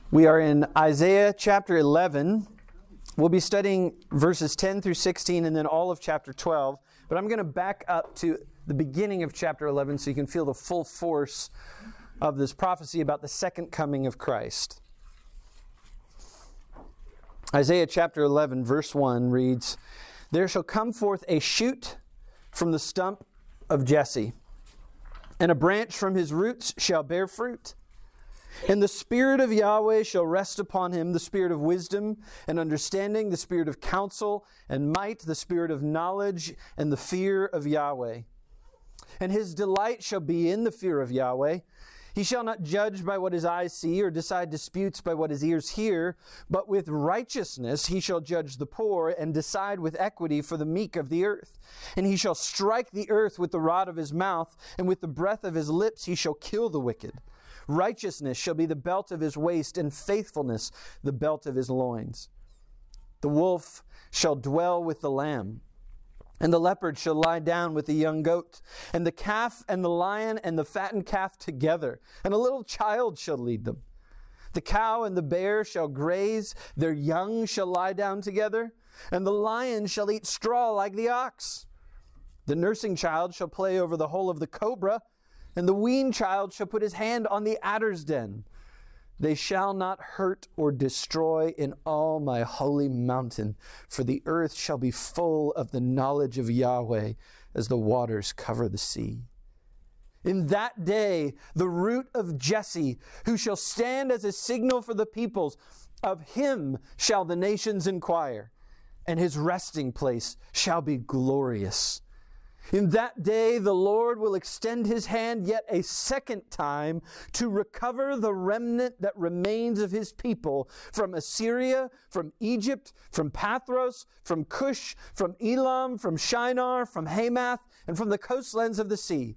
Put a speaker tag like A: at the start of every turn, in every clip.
A: We are in Isaiah chapter 11. We'll be studying verses 10 through 16 and then all of chapter 12. But I'm going to back up to the beginning of chapter 11 so you can feel the full force of this prophecy about the second coming of Christ. Isaiah chapter 11 verse 1 reads, "There shall come forth a shoot from the stump of Jesse, and a branch from his roots shall bear fruit. And the Spirit of Yahweh shall rest upon him, the Spirit of wisdom and understanding, the Spirit of counsel and might, the Spirit of knowledge and the fear of Yahweh. And his delight shall be in the fear of Yahweh. He shall not judge by what his eyes see, or decide disputes by what his ears hear, but with righteousness he shall judge the poor, and decide with equity for the meek of the earth. And he shall strike the earth with the rod of his mouth, and with the breath of his lips he shall kill the wicked. Righteousness shall be the belt of his waist, and faithfulness the belt of his loins. The wolf shall dwell with the lamb, and the leopard shall lie down with the young goat, and the calf and the lion and the fattened calf together, and a little child shall lead them. The cow and the bear shall graze, their young shall lie down together, and the lion shall eat straw like the ox. The nursing child shall play over the hole of the cobra, and the weaned child shall put his hand on the adder's den. They shall not hurt or destroy in all my holy mountain, for the earth shall be full of the knowledge of Yahweh as the waters cover the sea. In that day, the root of Jesse, who shall stand as a signal for the peoples, of him shall the nations inquire, and his resting place shall be glorious. In that day, the Lord will extend his hand yet a second time to recover the remnant that remains of his people from Assyria, from Egypt, from Pathros, from Cush, from Elam, from Shinar, from Hamath, and from the coastlands of the sea.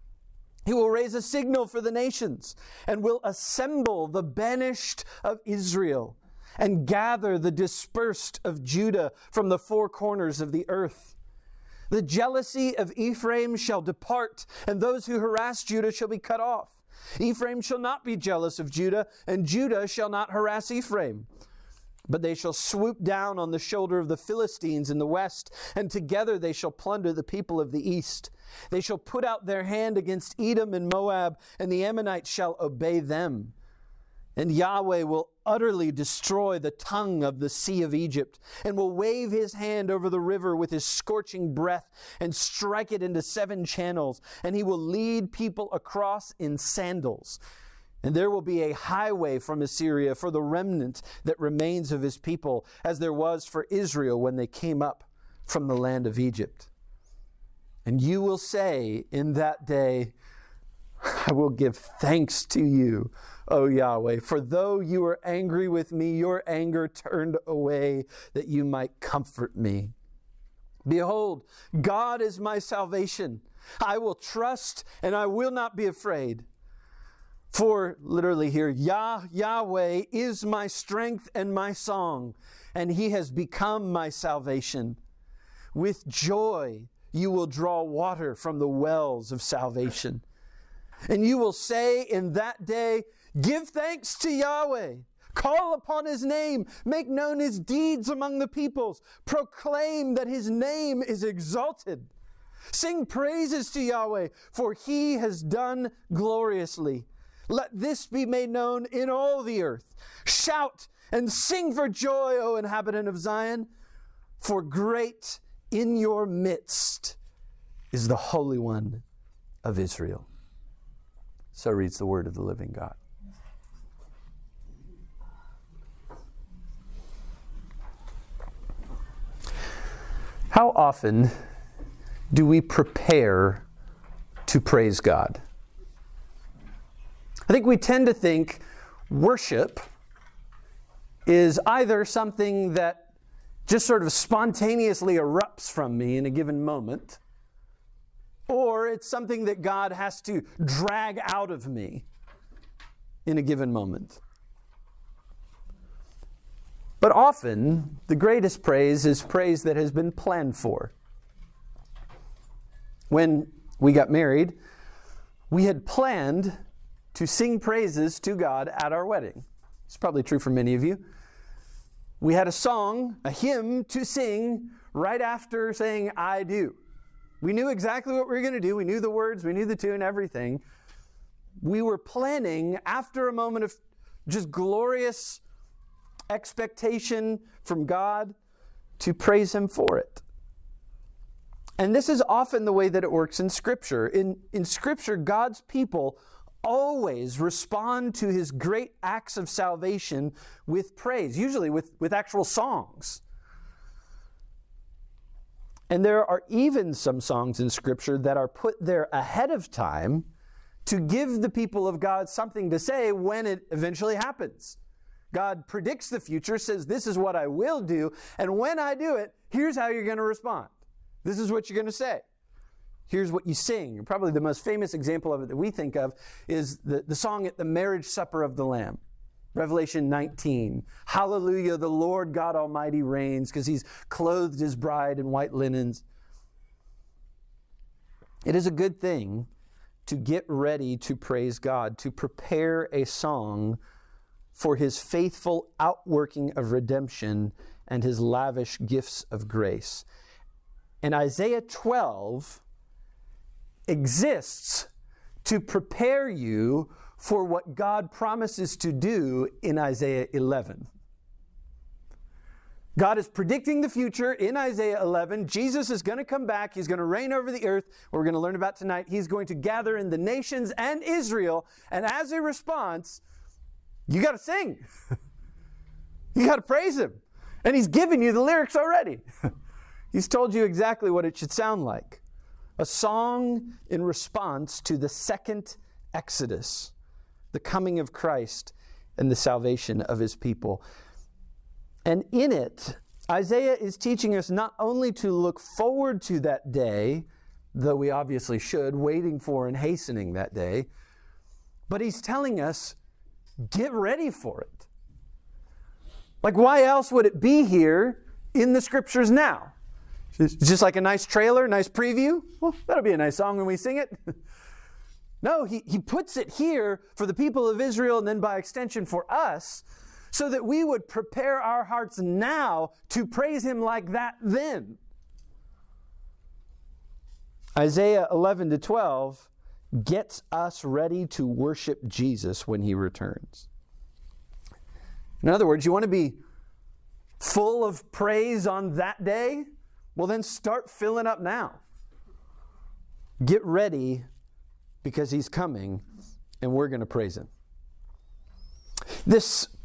A: He will raise a signal for the nations and will assemble the banished of Israel and gather the dispersed of Judah from the four corners of the earth. The jealousy of Ephraim shall depart, and those who harass Judah shall be cut off. Ephraim shall not be jealous of Judah, and Judah shall not harass Ephraim. But they shall swoop down on the shoulder of the Philistines in the west, and together they shall plunder the people of the east. They shall put out their hand against Edom and Moab, and the Ammonites shall obey them. And Yahweh will utterly destroy the tongue of the sea of Egypt, and will wave his hand over the river with his scorching breath, and strike it into 7 channels, and he will lead people across in sandals. And there will be a highway from Assyria for the remnant that remains of his people, as there was for Israel when they came up from the land of Egypt. And you will say in that day, I will give thanks to you, O Yahweh, for though you were angry with me, your anger turned away that you might comfort me. Behold, God is my salvation. I will trust and I will not be afraid. For, literally here, Yahweh is my strength and my song, and he has become my salvation. With joy you will draw water from the wells of salvation. And you will say in that day, give thanks to Yahweh. Call upon his name. Make known his deeds among the peoples. Proclaim that his name is exalted. Sing praises to Yahweh, for he has done gloriously. Let this be made known in all the earth. Shout and sing for joy, O inhabitant of Zion, for great in your midst is the Holy One of Israel. So reads the word of the living God. How often do we prepare to praise God? I think we tend to think worship is either something that just sort of spontaneously erupts from me in a given moment, or it's something that God has to drag out of me in a given moment. But often, the greatest praise is praise that has been planned for. When we got married, we had planned to sing praises to God at our wedding. It's probably true for many of you. We had a song, a hymn to sing right after saying, I do. We knew exactly what we were going to do. We knew the words, we knew the tune, everything. We were planning after a moment of just glorious expectation from God to praise Him for it. And this is often the way that it works in Scripture. In Scripture, God's people always respond to His great acts of salvation with praise, usually with actual songs. And there are even some songs in Scripture that are put there ahead of time to give the people of God something to say when it eventually happens. God predicts the future, says, this is what I will do, and when I do it, here's how you're going to respond. This is what you're going to say. Here's what you sing. Probably the most famous example of it that we think of is the song at the marriage supper of the Lamb. Revelation 19. Hallelujah, the Lord God Almighty reigns, because He's clothed His bride in white linens. It is a good thing to get ready to praise God, to prepare a song for His faithful outworking of redemption and His lavish gifts of grace. And Isaiah 12 exists to prepare you for what God promises to do in Isaiah 11. God is predicting the future in Isaiah 11. Jesus is going to come back. He's going to reign over the earth. We're going to learn about tonight. He's going to gather in the nations and Israel. And as a response, you got to sing. You got to praise Him. And He's given you the lyrics already. He's told you exactly what it should sound like. A song in response to the second Exodus, the coming of Christ and the salvation of His people. And in it, Isaiah is teaching us not only to look forward to that day, though we obviously should, waiting for and hastening that day, but he's telling us, get ready for it. Like, why else would it be here in the Scriptures now? It's just like a nice trailer, nice preview. Well, that'll be a nice song when we sing it. No, he puts it here for the people of Israel and then by extension for us, so that we would prepare our hearts now to praise Him like that then. Isaiah 11 to 12 gets us ready to worship Jesus when He returns. In other words, you want to be full of praise on that day? Well, then start filling up now. Get ready, because He's coming and we're going to praise Him. This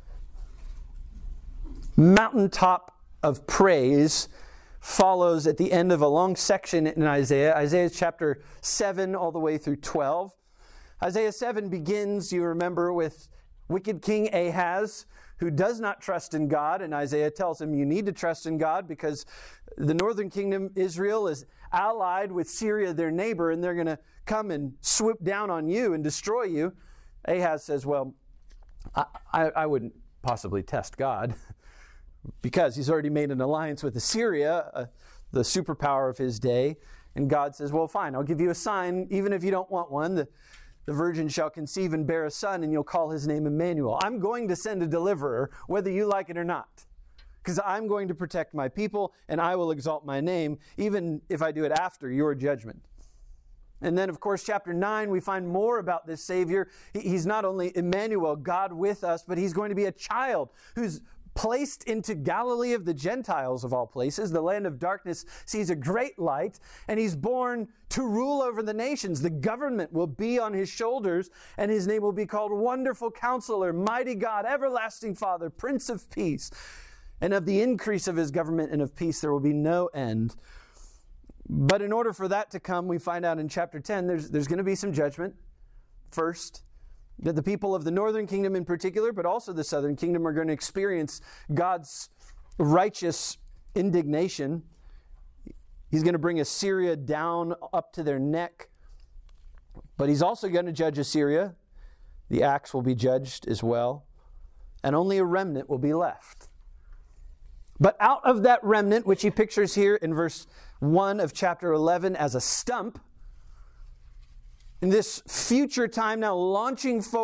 A: mountaintop of praise follows at the end of a long section in Isaiah. Isaiah chapter 7 all the way through 12. Isaiah 7 begins, you remember, with wicked King Ahaz, who does not trust in God, and Isaiah tells him you need to trust in God because the northern kingdom, Israel, is allied with Syria, their neighbor, and they're going to come and swoop down on you and destroy you. Ahaz says, well, I wouldn't possibly test God because he's already made an alliance with Assyria, the superpower of his day. And God says, well, fine, I'll give you a sign, even if you don't want one. The virgin shall conceive and bear a son, and you'll call his name Emmanuel. I'm going to send a deliverer, whether you like it or not, because I'm going to protect my people, and I will exalt my name, even if I do it after your judgment. And then, of course, chapter 9, we find more about this Savior. He's not only Emmanuel, God with us, but He's going to be a child who's placed into Galilee of the Gentiles, of all places. The land of darkness sees a great light, and He's born to rule over the nations. The government will be on His shoulders, and His name will be called Wonderful Counselor, Mighty God, Everlasting Father, Prince of Peace. And of the increase of His government and of peace there will be no end. But in order for that to come, we find out in chapter 10, there's going to be some judgment first. That the people of the northern kingdom in particular, but also the southern kingdom, are going to experience God's righteous indignation. He's going to bring Assyria down up to their neck. But He's also going to judge Assyria. The axe will be judged as well. And only a remnant will be left. But out of that remnant, which He pictures here in verse 1 of chapter 11 as a stump, in this future time now launching forward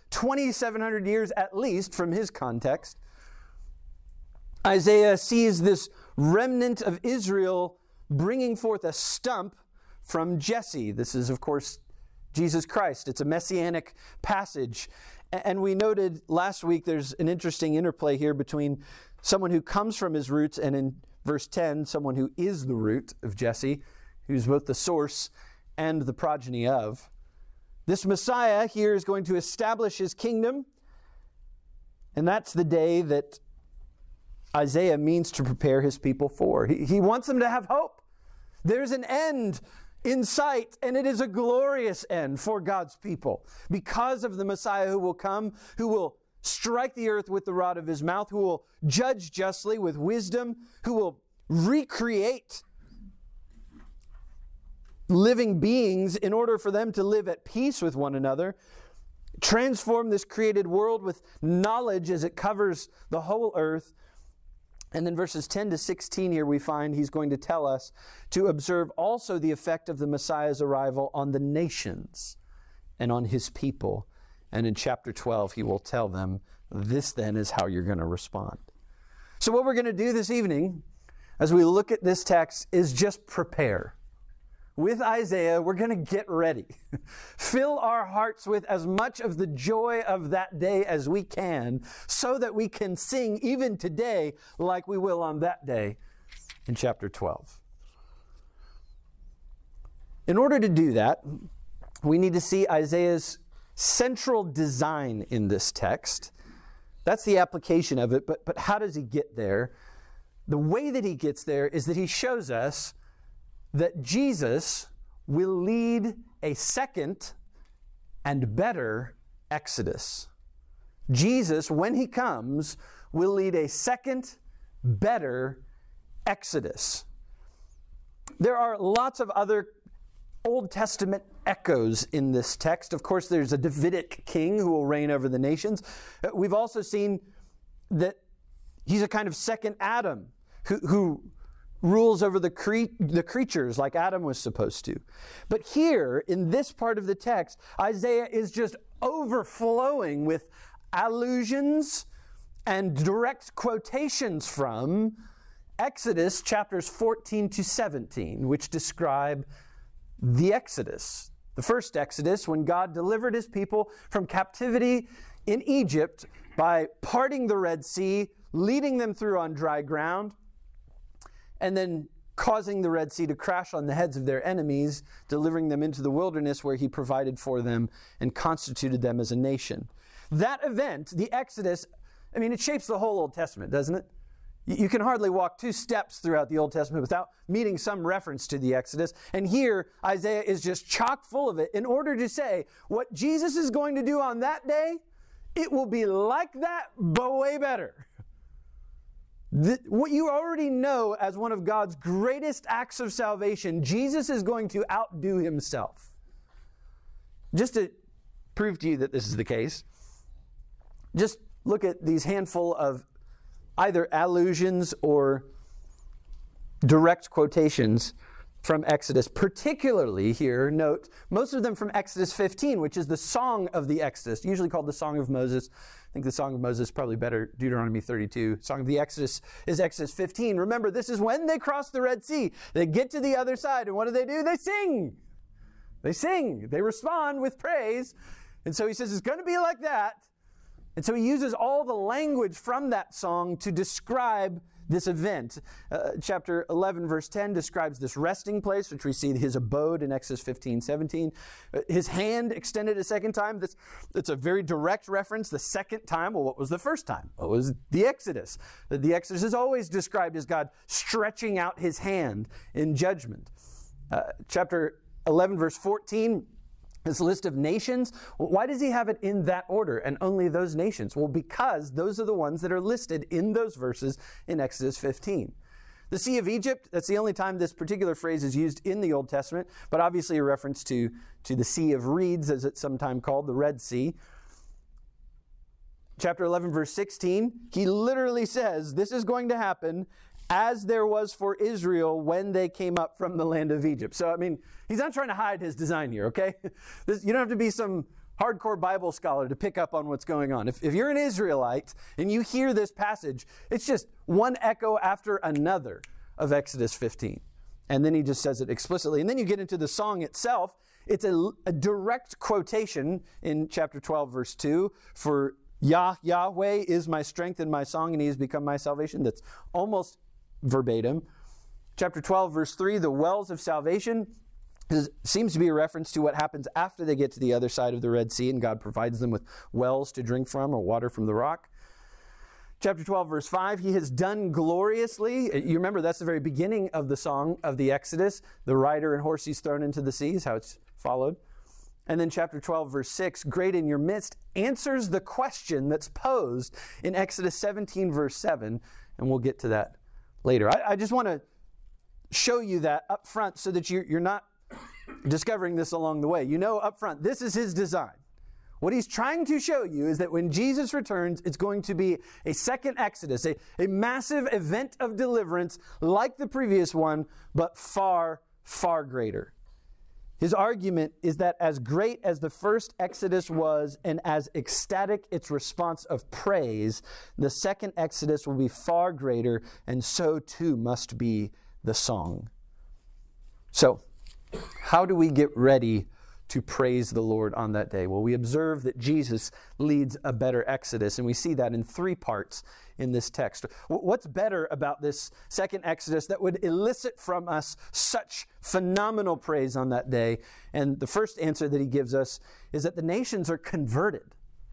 A: 2,700 years at least from his context. Isaiah sees this remnant of Israel bringing forth a stump from Jesse. This is, of course, Jesus Christ. It's a messianic passage. And we noted last week there's an interesting interplay here between someone who comes from his roots and in verse 10, someone who is the root of Jesse, who's both the source and the progeny of. This Messiah here is going to establish his kingdom, and that's the day that Isaiah means to prepare his people for. He wants them to have hope. There's an end in sight, and it is a glorious end for God's people because of the Messiah who will come, who will strike the earth with the rod of his mouth, who will judge justly with wisdom, who will recreate living beings in order for them to live at peace with one another, transform this created world with knowledge as it covers the whole earth. And then verses 10 to 16 here we find he's going to tell us to observe also the effect of the Messiah's arrival on the nations and on his people. And in chapter 12 he will tell them, this then is how you're going to respond. So what we're going to do this evening as we look at this text is just prepare. With Isaiah, we're going to get ready. Fill our hearts with as much of the joy of that day as we can so that we can sing even today like we will on that day in chapter 12. In order to do that, we need to see Isaiah's central design in this text. That's the application of it, but how does he get there? The way that he gets there is that he shows us that Jesus will lead a second and better Exodus. Jesus, when he comes, will lead a second, better Exodus. There are lots of other Old Testament echoes in this text. Of course, there's a Davidic king who will reign over the nations. We've also seen that he's a kind of second Adam who rules over the creatures like Adam was supposed to. But here, in this part of the text, Isaiah is just overflowing with allusions and direct quotations from Exodus chapters 14 to 17, which describe the Exodus. The first Exodus, when God delivered his people from captivity in Egypt by parting the Red Sea, leading them through on dry ground, and then causing the Red Sea to crash on the heads of their enemies, delivering them into the wilderness where he provided for them and constituted them as a nation. That event, the Exodus, it shapes the whole Old Testament, doesn't it? You can hardly walk 2 steps throughout the Old Testament without meeting some reference to the Exodus. And here, Isaiah is just chock full of it in order to say what Jesus is going to do on that day, it will be like that, but way better. What you already know as one of God's greatest acts of salvation, Jesus is going to outdo himself. Just to prove to you that this is the case, just look at these handful of either allusions or direct quotations from Exodus. Particularly here, note, most of them from Exodus 15, which is the Song of the Exodus, usually called the Song of Moses. I think the Song of Moses is probably better, Deuteronomy 32. Song of the Exodus is Exodus 15. Remember, this is when they cross the Red Sea. They get to the other side, and what do? They sing. They sing. They respond with praise. And so he says, it's going to be like that. And so he uses all the language from that song to describe this event. Chapter 11, verse 10 describes this resting place, which we see his abode in Exodus 15, 17. His hand extended a second time. That's a very direct reference. The second time, well, what was the first time? Well, it was the Exodus. The Exodus is always described as God stretching out his hand in judgment. Chapter 11, verse 14, this list of nations, why does he have it in that order and only those nations? Well, because those are the ones that are listed in those verses in Exodus 15. The Sea of Egypt, that's the only time this particular phrase is used in the Old Testament, but obviously a reference to the Sea of Reeds, as it's sometimes called, the Red Sea. Chapter 11, verse 16, he literally says, this is going to happen as there was for Israel when they came up from the land of Egypt. So, he's not trying to hide his design here, okay? You don't have to be some hardcore Bible scholar to pick up on what's going on. If you're an Israelite and you hear this passage, it's just one echo after another of Exodus 15. And then he just says it explicitly. And then you get into the song itself. It's a direct quotation in chapter 12, verse 2, for Yahweh is my strength and my song, and he has become my salvation. That's almost verbatim. Chapter 12, verse 3, the wells of salvation seems to be a reference to what happens after they get to the other side of the Red Sea, and God provides them with wells to drink from or water from the rock. Chapter 12, verse 5, he has done gloriously. You remember that's the very beginning of the song of the Exodus. The rider and horse he's thrown into the sea is how it's followed. And then chapter 12, verse 6, great in your midst, answers the question that's posed in Exodus 17, verse 7. And we'll get to that later. I just want to show you that up front so that you're not discovering this along the way. You know up front, this is his design. What he's trying to show you is that when Jesus returns, it's going to be a second Exodus, a massive event of deliverance like the previous one, but far, far greater. His argument is that as great as the first Exodus was and as ecstatic its response of praise, the second Exodus will be far greater, and so too must be the song. So, how do we get ready to praise the Lord on that day? Well, we observe that Jesus leads a better Exodus, and we see that in three parts in this text. What's better about this second Exodus that would elicit from us such phenomenal praise on that day? And the first answer that he gives us is that the nations are converted.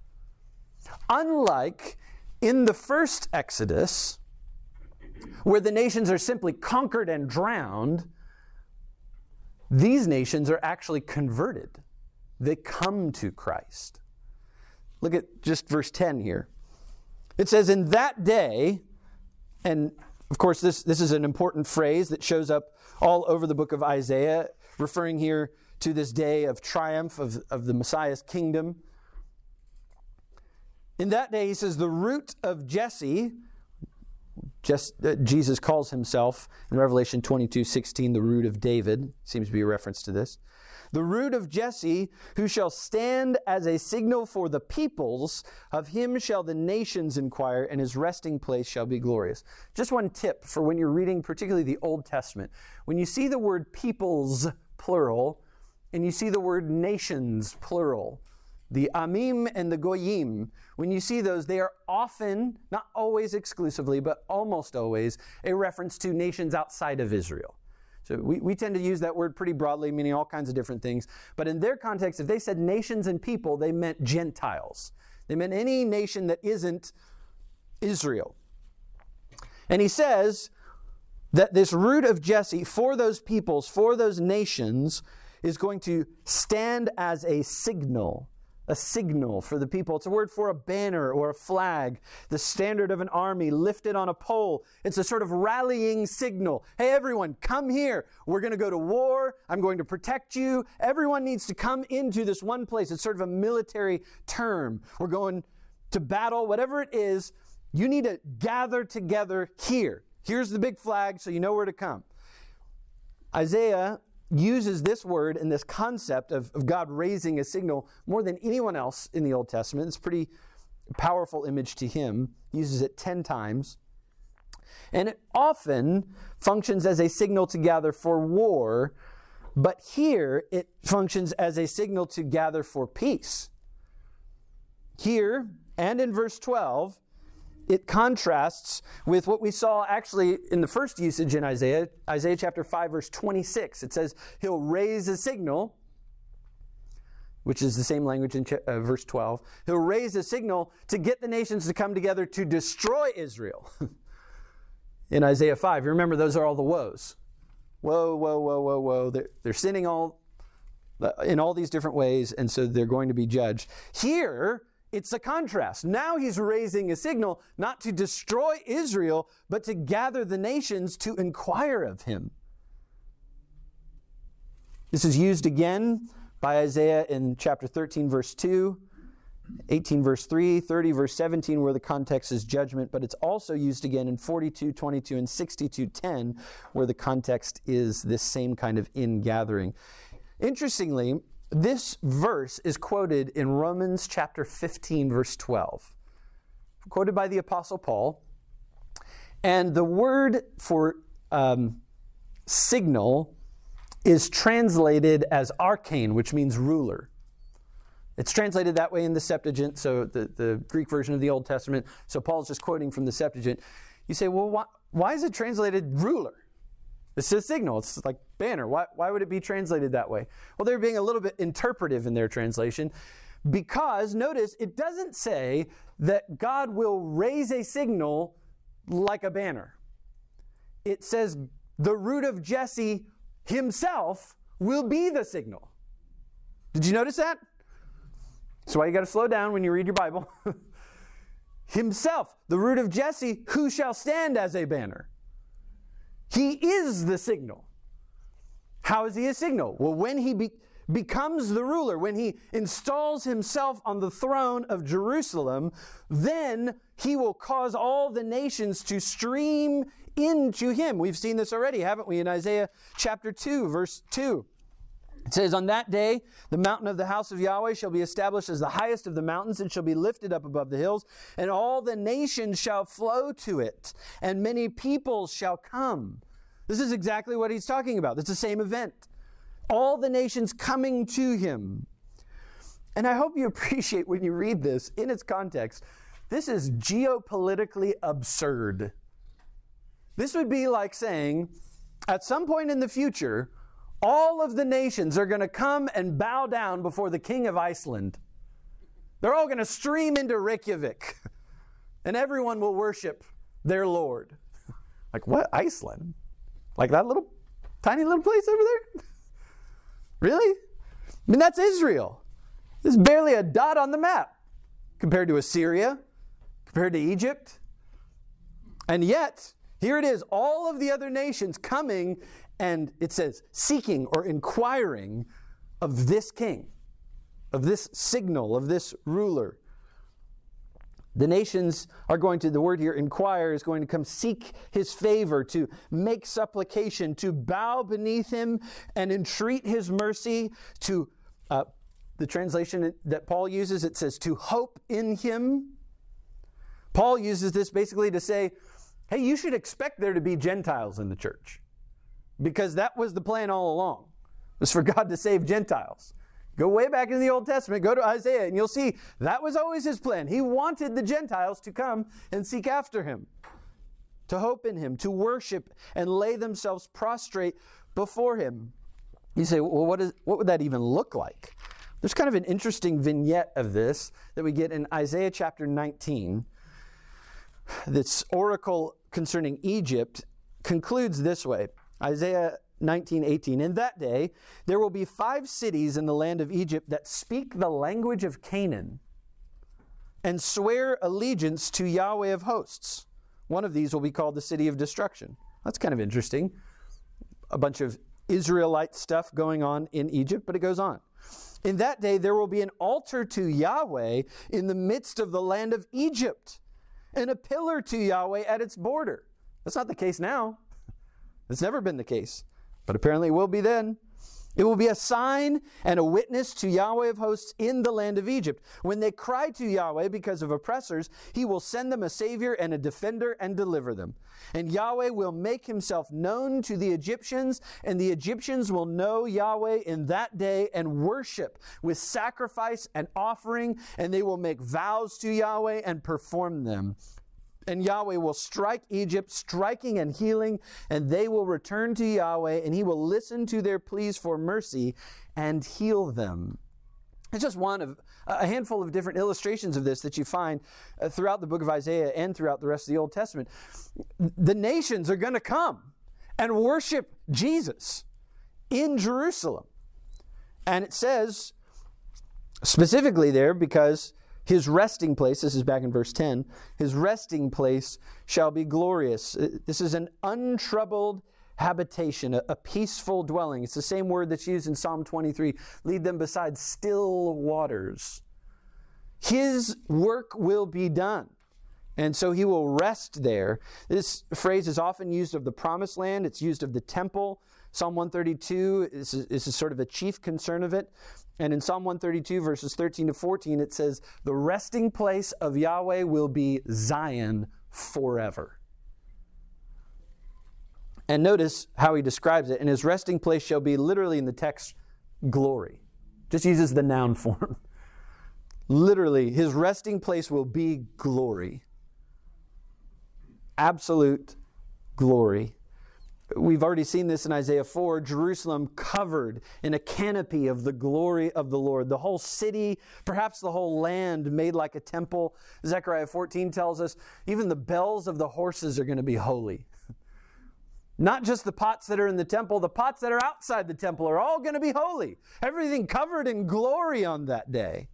A: Unlike in the first Exodus, where the nations are simply conquered and drowned, these nations are actually converted. They come to Christ. Look at just verse 10 here. It says, in that day, and of course this is an important phrase that shows up all over the book of Isaiah, referring here to this day of triumph of the Messiah's kingdom. In that day, he says, the root of Jesse, Jesus calls himself in Revelation 22:16 the root of David. Seems to be a reference to this. The root of Jesse, who shall stand as a signal for the peoples, of him shall the nations inquire, and his resting place shall be glorious. Just one tip for when you're reading particularly the Old Testament. When you see the word peoples, plural, and you see the word nations, plural, the Amim and the Goyim, when you see those, they are often, not always exclusively, but almost always, a reference to nations outside of Israel. So we tend to use that word pretty broadly, meaning all kinds of different things. But in their context, if they said nations and people, they meant Gentiles. They meant any nation that isn't Israel. And he says that this root of Jesse for those peoples, for those nations, is going to stand as a signal for the people. It's a word for a banner or a flag, the standard of an army lifted on a pole. It's a sort of rallying signal. Hey, everyone, come here. We're going to go to war. I'm going to protect you. Everyone needs to come into this one place. It's sort of a military term. We're going to battle, whatever it is. You need to gather together here. Here's the big flag, so you know where to come. Isaiah uses this word and this concept of God raising a signal more than anyone else in the Old Testament. It's a pretty powerful image to him. He uses it 10 times. And it often functions as a signal to gather for war, but here it functions as a signal to gather for peace. Here, and in verse 12, it contrasts with what we saw actually in the first usage in Isaiah chapter 5, verse 26. It says, he'll raise a signal, which is the same language in verse 12. He'll raise a signal to get the nations to come together to destroy Israel. In Isaiah 5, you remember those are all the woes. Woe, woe, woe, woe, woe. They're sinning in all these different ways, and so they're going to be judged. Here, it's a contrast. Now he's raising a signal not to destroy Israel, but to gather the nations to inquire of him. This is used again by Isaiah in chapter 13, verse 2, 18, verse 3, 30, verse 17, where the context is judgment, but it's also used again in 42, 22, and 62, 10, where the context is this same kind of ingathering. Interestingly, This verse is quoted in Romans chapter 15, verse 12, quoted by the Apostle Paul. And the word for signal is translated as archane, which means ruler. It's translated that way in the Septuagint, so the Greek version of the Old Testament. So Paul's just quoting from the Septuagint. You say, well, why is it translated ruler? It's a signal. It's like banner. Why would it be translated that way? Well, they're being a little bit interpretive in their translation because, notice, it doesn't say that God will raise a signal like a banner. It says the root of Jesse himself will be the signal. Did you notice that? That's why you got to slow down when you read your Bible. Himself, the root of Jesse, who shall stand as a banner? He is the signal. How is he a signal? Well, when he becomes the ruler, when he installs himself on the throne of Jerusalem, then he will cause all the nations to stream into him. We've seen this already, haven't we, in Isaiah chapter 2, verse 2. It says, on that day, the mountain of the house of Yahweh shall be established as the highest of the mountains and shall be lifted up above the hills, and all the nations shall flow to it, and many peoples shall come. This is exactly what he's talking about. It's the same event. All the nations coming to him. And I hope you appreciate when you read this in its context. This is geopolitically absurd. This would be like saying, at some point in the future, all of the nations are going to come and bow down before the king of Iceland. They're all going to stream into Reykjavik, and everyone will worship their Lord. Like, what? Iceland? Like that little, tiny little place over there? Really? I mean, that's Israel. There's barely a dot on the map compared to Assyria, compared to Egypt. And yet, here it is, all of the other nations coming, and it says, seeking or inquiring of this king, of this signal, of this ruler. The nations are going to, the word here, inquire, is going to come seek his favor, to make supplication, to bow beneath him and entreat his mercy, to, the translation that Paul uses, it says, to hope in him. Paul uses this basically to say, hey, you should expect there to be Gentiles in the church. Because that was the plan all along, was for God to save Gentiles. Go way back in the Old Testament, go to Isaiah, and you'll see that was always his plan. He wanted the Gentiles to come and seek after him, to hope in him, to worship and lay themselves prostrate before him. You say, well, what would that even look like? There's kind of an interesting vignette of this that we get in Isaiah chapter 19. This oracle concerning Egypt concludes this way. Isaiah 19:18. In that day, there will be 5 cities in the land of Egypt that speak the language of Canaan and swear allegiance to Yahweh of hosts. One of these will be called the city of destruction. That's kind of interesting. A bunch of Israelite stuff going on in Egypt, but it goes on. In that day, there will be an altar to Yahweh in the midst of the land of Egypt, and a pillar to Yahweh at its border. That's not the case now. It's never been the case, but apparently it will be then. It will be a sign and a witness to Yahweh of hosts in the land of Egypt. When they cry to Yahweh because of oppressors, he will send them a savior and a defender and deliver them. And Yahweh will make himself known to the Egyptians, and the Egyptians will know Yahweh in that day and worship with sacrifice and offering, and they will make vows to Yahweh and perform them. And Yahweh will strike Egypt, striking and healing, and they will return to Yahweh, and he will listen to their pleas for mercy and heal them. It's just one of a handful of different illustrations of this that you find throughout the book of Isaiah and throughout the rest of the Old Testament. The nations are going to come and worship Jesus in Jerusalem. And it says specifically there, because his resting place, this is back in verse 10, his resting place shall be glorious. This is an untroubled habitation, a peaceful dwelling. It's the same word that's used in Psalm 23. Lead them beside still waters. His work will be done, and so he will rest there. This phrase is often used of the promised land. It's used of the temple. Psalm 132 is sort of a chief concern of it. And in Psalm 132, verses 13 to 14, it says, the resting place of Yahweh will be Zion forever. And notice how he describes it. And his resting place shall be, literally in the text, glory. Just uses the noun form. Literally, his resting place will be glory. Absolute glory. We've already seen this in Isaiah 4, Jerusalem covered in a canopy of the glory of the Lord. The whole city, perhaps the whole land made like a temple. Zechariah 14 tells us even the bells of the horses are going to be holy. Not just the pots that are in the temple, the pots that are outside the temple are all going to be holy. Everything covered in glory on that day.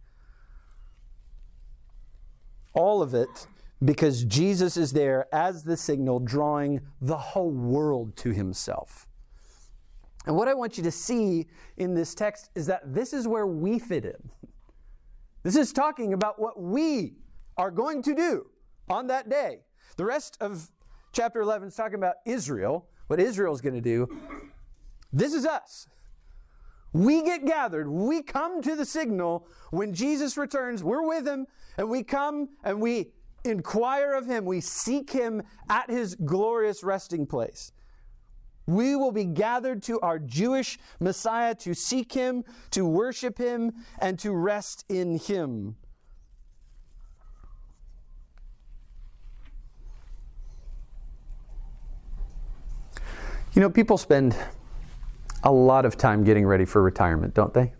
A: All of it because Jesus is there as the signal, drawing the whole world to himself. And what I want you to see in this text is that this is where we fit in. This is talking about what we are going to do on that day. The rest of chapter 11 is talking about Israel, what Israel is going to do. This is us. We get gathered. We come to the signal when Jesus returns. We're with him, and we come and we inquire of him. We seek him at his glorious resting place. We will be gathered to our Jewish Messiah to seek him, to worship him, and to rest in him. You know, people spend a lot of time getting ready for retirement, don't they?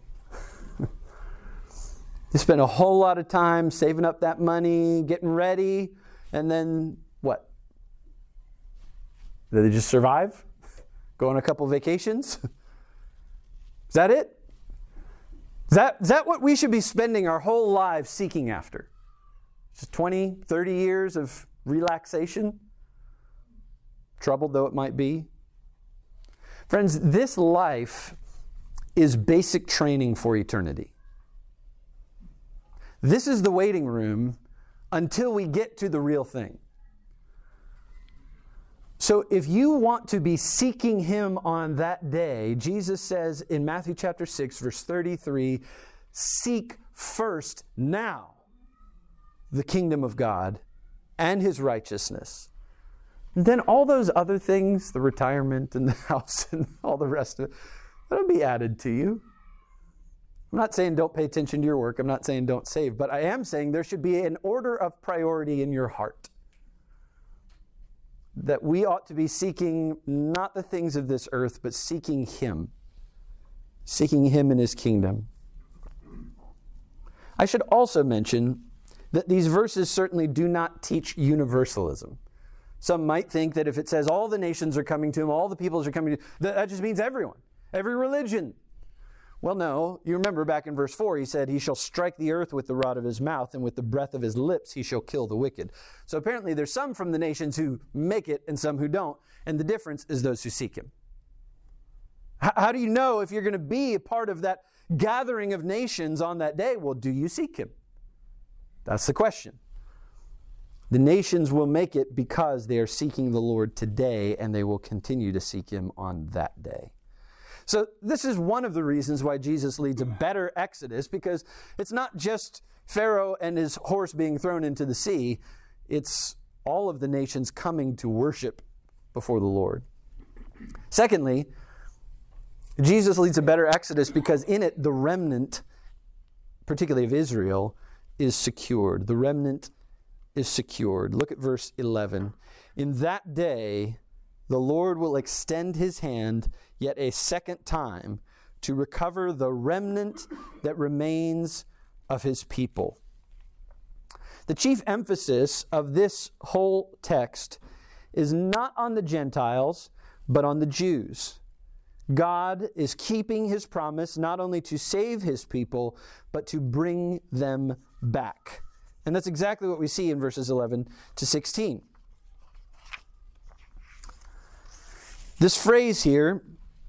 A: They spend a whole lot of time saving up that money, getting ready, and then what? Do they just survive? Go on a couple vacations? Is that it? Is that what we should be spending our whole lives seeking after? Just 20, 30 years of relaxation? Troubled though it might be. Friends, this life is basic training for eternity. This is the waiting room until we get to the real thing. So if you want to be seeking him on that day, Jesus says in Matthew chapter 6, verse 33, seek first now the kingdom of God and his righteousness. And then all those other things, the retirement and the house and all the rest of it, that'll be added to you. I'm not saying don't pay attention to your work. I'm not saying don't save. But I am saying there should be an order of priority in your heart. That we ought to be seeking not the things of this earth, but seeking him. Seeking him in his kingdom. I should also mention that these verses certainly do not teach universalism. Some might think that if it says all the nations are coming to him, all the peoples are coming to him, that just means everyone, every religion. Well, no. You remember back in verse 4, he said, he shall strike the earth with the rod of his mouth, and with the breath of his lips he shall kill the wicked. So apparently there's some from the nations who make it and some who don't, and the difference is those who seek him. How do you know if you're going to be a part of that gathering of nations on that day? Well, do you seek him? That's the question. The nations will make it because they are seeking the Lord today, and they will continue to seek him on that day. So this is one of the reasons why Jesus leads a better exodus, because it's not just Pharaoh and his horse being thrown into the sea. It's all of the nations coming to worship before the Lord. Secondly, Jesus leads a better exodus because in it the remnant, particularly of Israel, is secured. The remnant is secured. Look at verse 11. In that day, the Lord will extend his hand yet a second time to recover the remnant that remains of his people. The chief emphasis of this whole text is not on the Gentiles, but on the Jews. God is keeping his promise not only to save his people, but to bring them back. And that's exactly what we see in verses 11 to 16. This phrase here,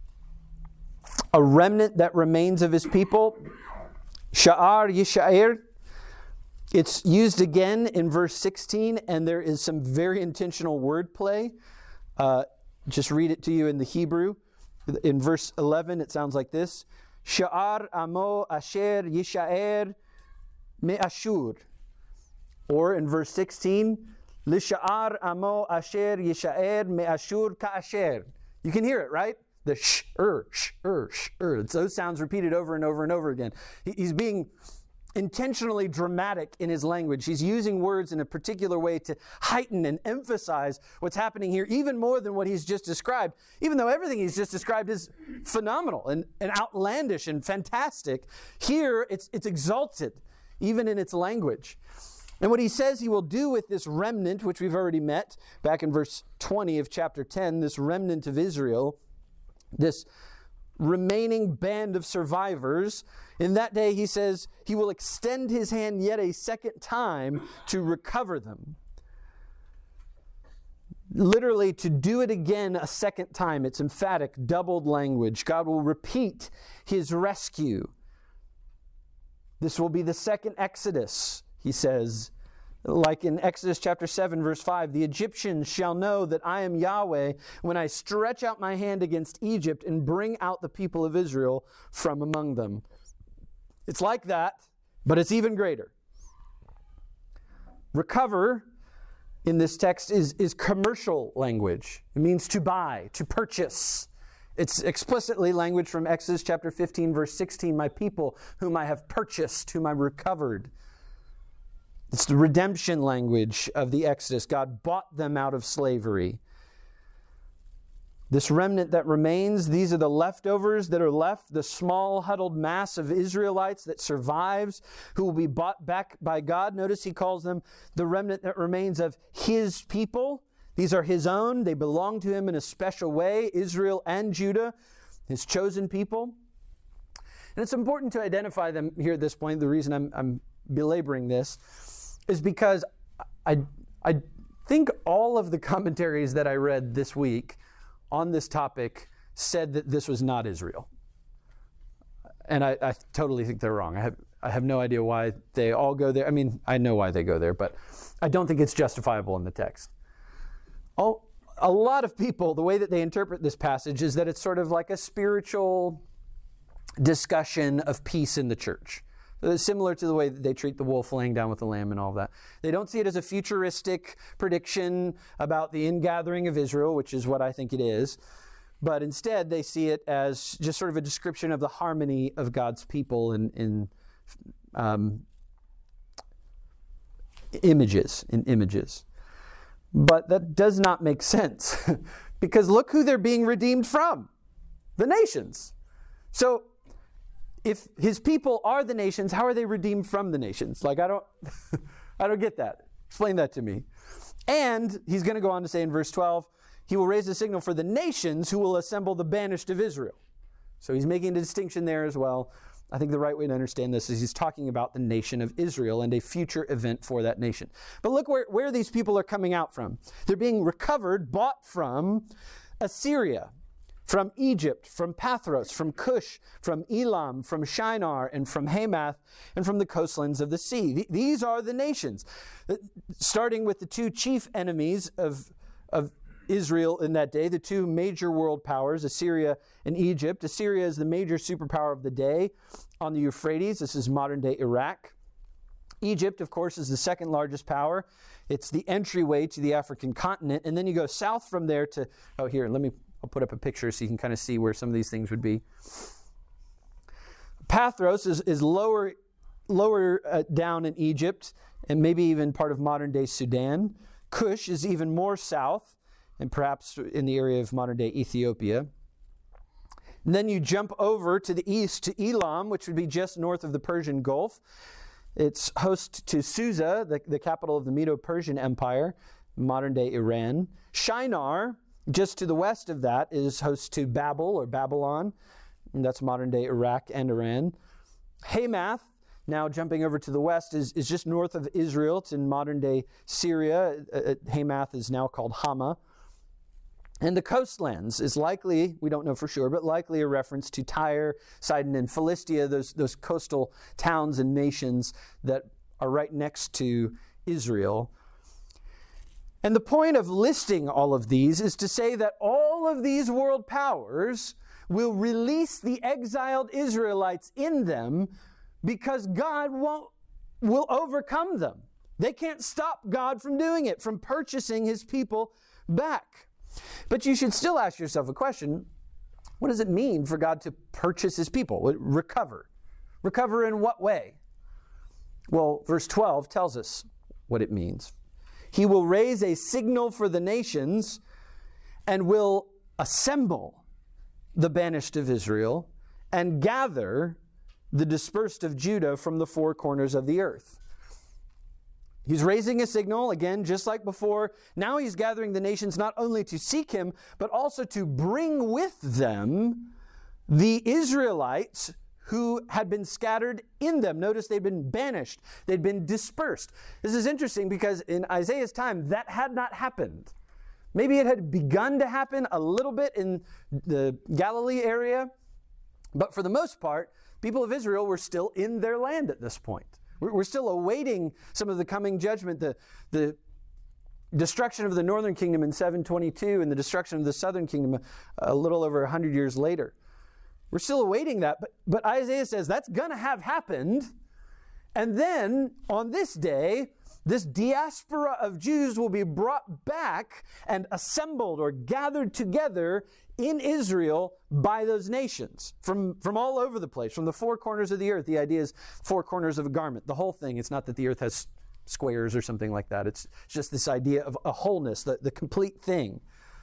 A: a remnant that remains of his people, Sha'ar Yishair, it's used again in verse 16, and there is some very intentional wordplay. Just read it to you in the Hebrew. In verse 11, it sounds like this. Sha'ar amo asher yisha'er me'ashur. Or in verse 16, Lisha'ar amo asher yisha'er me'ashur ka'asher. You can hear it, right? The sh-er. It's those sounds repeated over and over and over again. He's being intentionally dramatic in his language. He's using words in a particular way to heighten and emphasize what's happening here, even more than what he's just described. Even though everything he's just described is phenomenal and outlandish and fantastic, here it's exalted, even in its language. And what he says he will do with this remnant, which we've already met back in verse 20 of chapter 10, this remnant of Israel, this remaining band of survivors, in that day he says he will extend his hand yet a second time to recover them. Literally, to do it again a second time. It's emphatic, doubled language. God will repeat his rescue. This will be the second Exodus, he says. Like in Exodus chapter 7, verse 5, the Egyptians shall know that I am Yahweh when I stretch out my hand against Egypt and bring out the people of Israel from among them. It's like that, but it's even greater. Recover in this text is commercial language. It means to buy, to purchase. It's explicitly language from Exodus chapter 15, verse 16, my people whom I have purchased, whom I recovered. It's the redemption language of the Exodus. God bought them out of slavery. This remnant that remains, these are the leftovers that are left, the small huddled mass of Israelites that survives, who will be bought back by God. Notice he calls them the remnant that remains of his people. These are his own. They belong to him in a special way, Israel and Judah, his chosen people. And it's important to identify them here at this point. The reason I'm belaboring this is because I think all of the commentaries that I read this week on this topic said that this was not Israel. And I totally think they're wrong. I have no idea why they all go there. I mean, I know why they go there, but I don't think it's justifiable in the text. A lot of people, the way that they interpret this passage is that it's sort of like a spiritual discussion of peace in the church. Similar to the way that they treat the wolf laying down with the lamb and all of that. They don't see it as a futuristic prediction about the ingathering of Israel, which is what I think it is. But instead, they see it as just sort of a description of the harmony of God's people in images. But that does not make sense. Because look who they're being redeemed from. The nations. So, if his people are the nations, how are they redeemed from the nations? Like, I don't get that. Explain that to me. And he's going to go on to say in verse 12, he will raise a signal for the nations who will assemble the banished of Israel. So he's making a distinction there as well. I think the right way to understand this is he's talking about the nation of Israel and a future event for that nation. But look where these people are coming out from. They're being recovered, bought from Assyria, from Egypt, from Pathros, from Cush, from Elam, from Shinar, and from Hamath, and from the coastlands of the sea. These are the nations. Starting with the two chief enemies of Israel in that day, the two major world powers, Assyria and Egypt. Assyria is the major superpower of the day on the Euphrates. This is modern-day Iraq. Egypt, of course, is the second largest power. It's the entryway to the African continent. And then you go south from there to, I'll put up a picture so you can kind of see where some of these things would be. Pathros is lower down in Egypt and maybe even part of modern-day Sudan. Cush is even more south and perhaps in the area of modern-day Ethiopia. And then you jump over to the east to Elam, which would be just north of the Persian Gulf. It's host to Susa, the capital of the Medo-Persian Empire, modern-day Iran. Shinar, just to the west of that, is host to Babel or Babylon, and that's modern-day Iraq and Iran. Hamath, now jumping over to the west, is just north of Israel. It's in modern-day Syria. Hamath is now called Hama. And the coastlands is likely, we don't know for sure, but likely a reference to Tyre, Sidon, and Philistia, those coastal towns and nations that are right next to Israel. And the point of listing all of these is to say that all of these world powers will release the exiled Israelites in them because God will overcome them. They can't stop God from doing it, from purchasing his people back. But you should still ask yourself a question. What does it mean for God to purchase his people? Recover. Recover in what way? Well, verse 12 tells us what it means. He will raise a signal for the nations and will assemble the banished of Israel and gather the dispersed of Judah from the four corners of the earth. He's raising a signal, again, just like before. Now he's gathering the nations not only to seek him, but also to bring with them the Israelites who had been scattered in them. Notice they'd been banished. They'd been dispersed. This is interesting because in Isaiah's time, that had not happened. Maybe it had begun to happen a little bit in the Galilee area, but for the most part, people of Israel were still in their land at this point. We're still awaiting some of the coming judgment, the destruction of the northern kingdom in 722 and the destruction of the southern kingdom a little over 100 years later. We're still awaiting that, but Isaiah says that's going to have happened. And then on this day, this diaspora of Jews will be brought back and assembled or gathered together in Israel by those nations from all over the place, from the four corners of the earth. The idea is four corners of a garment, the whole thing. It's not that the earth has squares or something like that. It's just this idea of a wholeness, the complete thing.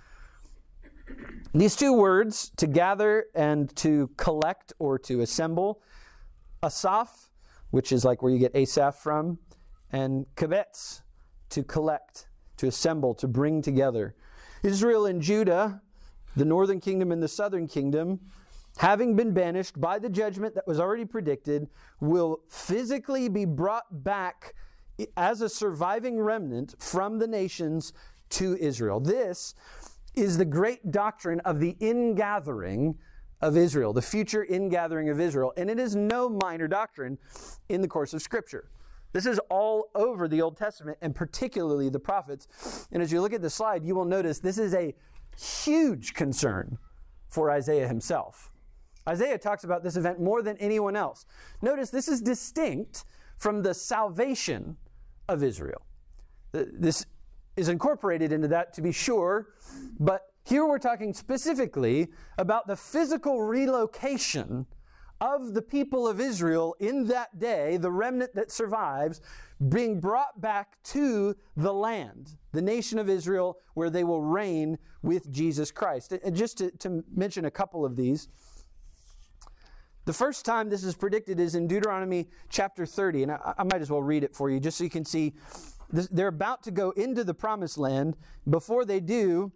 A: These two words, to gather and to collect or to assemble, asaph, which is like where you get Asaph from, and kibetz, to collect, to assemble, to bring together. Israel and Judah, the northern kingdom and the southern kingdom, having been banished by the judgment that was already predicted, will physically be brought back as a surviving remnant from the nations to Israel. This is the great doctrine of the ingathering of Israel, the future ingathering of Israel. And it is no minor doctrine in the course of Scripture. This is all over the Old Testament, and particularly the prophets. And as you look at the slide, you will notice this is a huge concern for Isaiah himself. Isaiah talks about this event more than anyone else. Notice this is distinct from the salvation of Israel. This is incorporated into that, to be sure, but here we're talking specifically about the physical relocation of the people of Israel in that day, the remnant that survives, being brought back to the land, the nation of Israel, where they will reign with Jesus Christ. And just to mention a couple of these, the first time this is predicted is in Deuteronomy chapter 30, and I might as well read it for you just so you can see. They're about to go into the promised land. Before they do,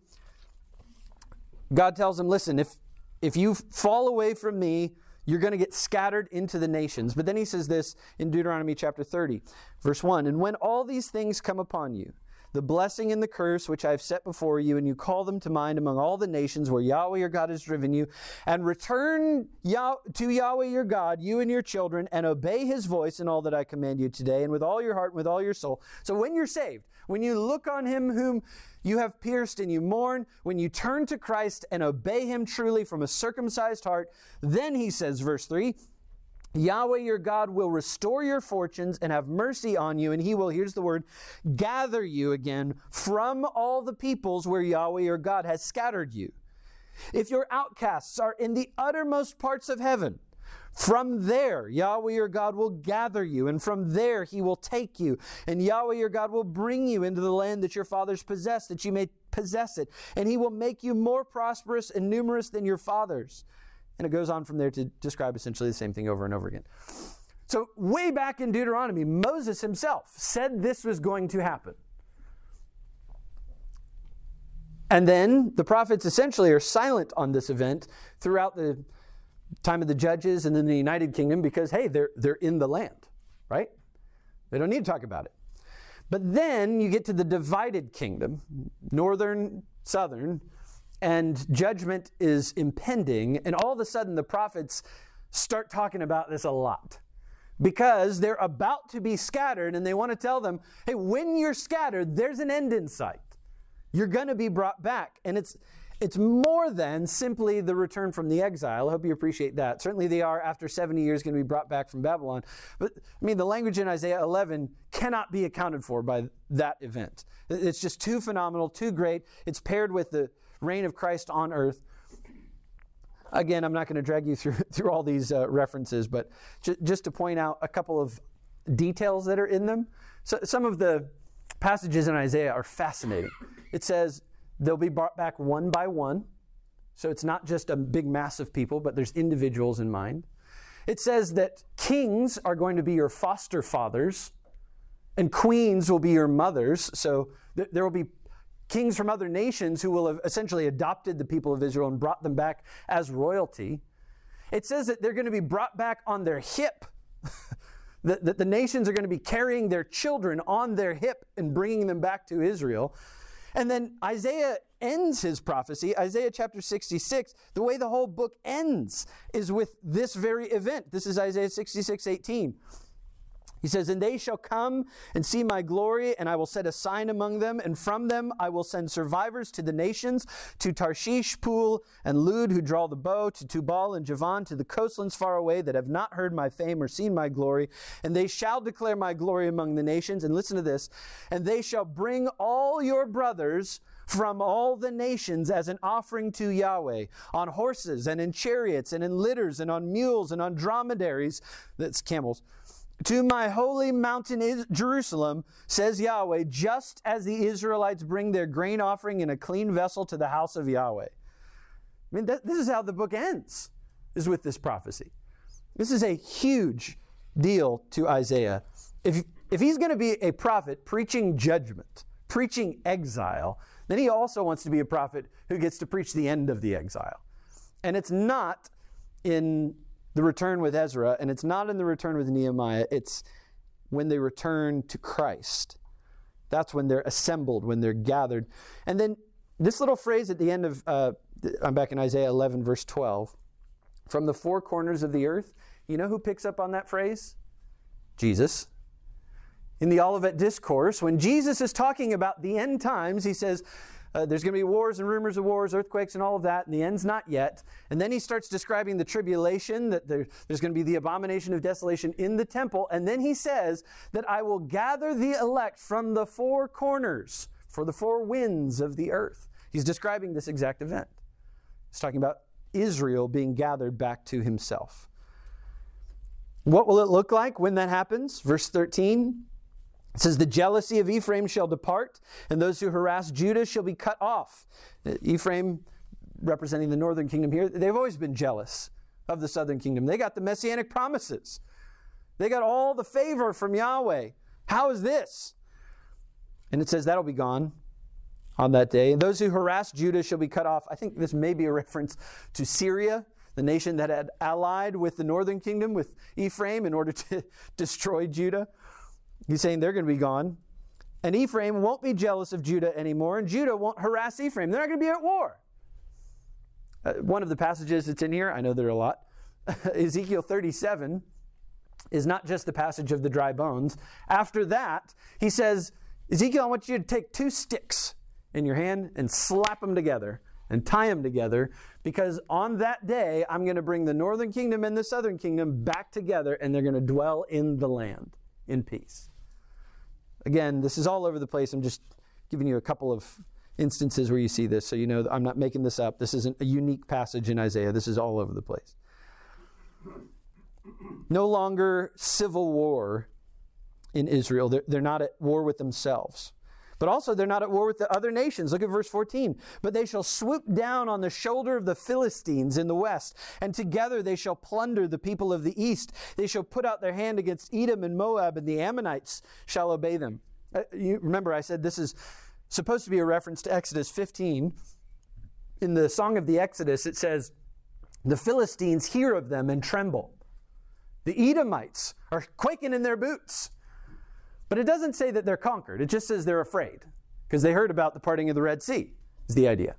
A: God tells them, listen, if you fall away from me, you're going to get scattered into the nations. But then he says this in Deuteronomy chapter 30, verse 1, and when all these things come upon you, the blessing and the curse which I have set before you, and you call them to mind among all the nations where Yahweh your God has driven you, and return to Yahweh your God, you and your children, and obey his voice in all that I command you today, and with all your heart and with all your soul. So when you're saved, when you look on him whom you have pierced and you mourn, when you turn to Christ and obey him truly from a circumcised heart, then he says, verse 3, Yahweh your God will restore your fortunes and have mercy on you, and he will, here's the word, gather you again from all the peoples where Yahweh your God has scattered you. If your outcasts are in the uttermost parts of heaven, from there Yahweh your God will gather you, and from there he will take you, and Yahweh your God will bring you into the land that your fathers possessed, that you may possess it, and he will make you more prosperous and numerous than your fathers. And it goes on from there to describe essentially the same thing over and over again. So way back in Deuteronomy, Moses himself said this was going to happen. And then the prophets essentially are silent on this event throughout the time of the judges and then the United Kingdom because, hey, they're in the land, right? They don't need to talk about it. But then you get to the divided kingdom, northern, southern, and judgment is impending, and all of a sudden the prophets start talking about this a lot because they're about to be scattered, and they want to tell them, hey, when you're scattered, there's an end in sight. You're going to be brought back. And it's more than simply the return from the exile. I hope you appreciate that. Certainly they are, after 70 years, going to be brought back from Babylon. But, I mean, the language in Isaiah 11 cannot be accounted for by that event. It's just too phenomenal, too great. It's paired with the reign of Christ on earth. Again, I'm not going to drag you through all these references, but just to point out a couple of details that are in them. So some of the passages in Isaiah are fascinating. It says they'll be brought back one by one. So it's not just a big mass of people, but there's individuals in mind. It says that kings are going to be your foster fathers, and queens will be your mothers. So there will be kings from other nations who will have essentially adopted the people of Israel and brought them back as royalty. It says that they're going to be brought back on their hip. That the nations are going to be carrying their children on their hip and bringing them back to Israel. And then Isaiah ends his prophecy, Isaiah chapter 66, the way the whole book ends is with this very event. This is Isaiah 66:18. He says, "And they shall come and see my glory, and I will set a sign among them, and from them I will send survivors to the nations, to Tarshish, Pul, and Lud, who draw the bow, to Tubal and Javan, to the coastlands far away that have not heard my fame or seen my glory. And they shall declare my glory among the nations." And listen to this. "And they shall bring all your brothers from all the nations as an offering to Yahweh, on horses and in chariots and in litters and on mules and on dromedaries," that's camels, "to my holy mountain Jerusalem, says Yahweh, just as the Israelites bring their grain offering in a clean vessel to the house of Yahweh." I mean, this is how the book ends, is with this prophecy. This is a huge deal to Isaiah. If he's going to be a prophet preaching judgment, preaching exile, then he also wants to be a prophet who gets to preach the end of the exile. And it's not in the return with Ezra, and it's not in the return with Nehemiah. It's when they return to Christ. That's when they're assembled, when they're gathered. And then this little phrase at the end of, I'm back in Isaiah 11, verse 12. "From the four corners of the earth." You know who picks up on that phrase? Jesus. In the Olivet Discourse, when Jesus is talking about the end times, he says, there's going to be wars and rumors of wars, earthquakes and all of that, and the end's not yet. And then he starts describing the tribulation, that there's going to be the abomination of desolation in the temple. And then he says that I will gather the elect from the four corners, for the four winds of the earth. He's describing this exact event. He's talking about Israel being gathered back to himself. What will it look like when that happens? Verse 13. It says, "The jealousy of Ephraim shall depart, and those who harass Judah shall be cut off." Ephraim, representing the northern kingdom here, they've always been jealous of the southern kingdom. They got the messianic promises. They got all the favor from Yahweh. How is this? And it says that'll be gone on that day. "And those who harass Judah shall be cut off." I think this may be a reference to Syria, the nation that had allied with the northern kingdom, with Ephraim, in order to destroy Judah. He's saying they're going to be gone. "And Ephraim won't be jealous of Judah anymore, and Judah won't harass Ephraim." They're not going to be at war. One of the passages that's in here, I know there are a lot, Ezekiel 37 is not just the passage of the dry bones. After that, he says, "Ezekiel, I want you to take two sticks in your hand and slap them together and tie them together, because on that day, I'm going to bring the northern kingdom and the southern kingdom back together, and they're going to dwell in the land in peace." Again, this is all over the place. I'm just giving you a couple of instances where you see this, so you know I'm not making this up. This isn't a unique passage in Isaiah. This is all over the place. No longer civil war in Israel. They're not at war with themselves. But also they're not at war with the other nations. Look at verse 14. "But they shall swoop down on the shoulder of the Philistines in the west, and together they shall plunder the people of the east. They shall put out their hand against Edom and Moab, and the Ammonites shall obey them." You remember I said this is supposed to be a reference to Exodus 15. In the Song of the Exodus, it says, "The Philistines hear of them and tremble. The Edomites are quaking in their boots." But it doesn't say that they're conquered. It just says they're afraid, because they heard about the parting of the Red Sea, is the idea.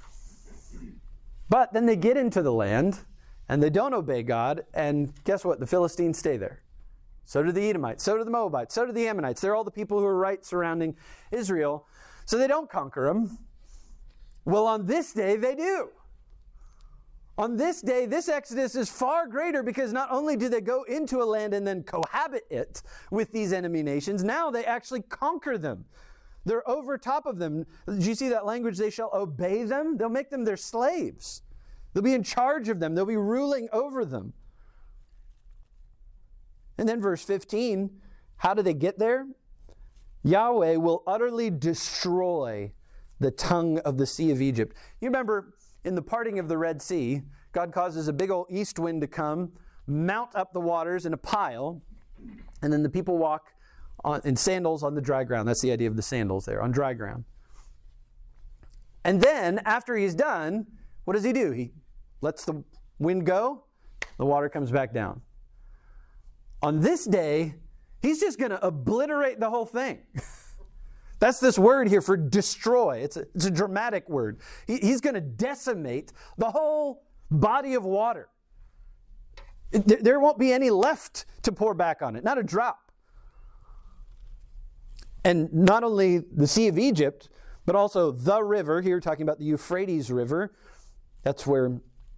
A: But then they get into the land, and they don't obey God, and guess what? The Philistines stay there. So do the Edomites, so do the Moabites, so do the Ammonites. They're all the people who are right surrounding Israel. So they don't conquer them. Well, on this day, they do. On this day, this exodus is far greater because not only do they go into a land and then cohabit it with these enemy nations, now they actually conquer them. They're over top of them. Do you see that language? They shall obey them. They'll make them their slaves. They'll be in charge of them. They'll be ruling over them. And then verse 15, how do they get there? Yahweh will utterly destroy the tongue of the sea of Egypt. You remember in the parting of the Red Sea, God causes a big old east wind to come, mount up the waters in a pile, and then the people walk in sandals on the dry ground. That's the idea of the sandals there, on dry ground. And then, after he's done, what does he do? He lets the wind go, the water comes back down. On this day, he's just going to obliterate the whole thing. That's this word here for destroy. It's a dramatic word. He's going to decimate the whole body of water. There won't be any left to pour back on it, not a drop. And not only the Sea of Egypt, but also the river, here talking about the Euphrates River. That's where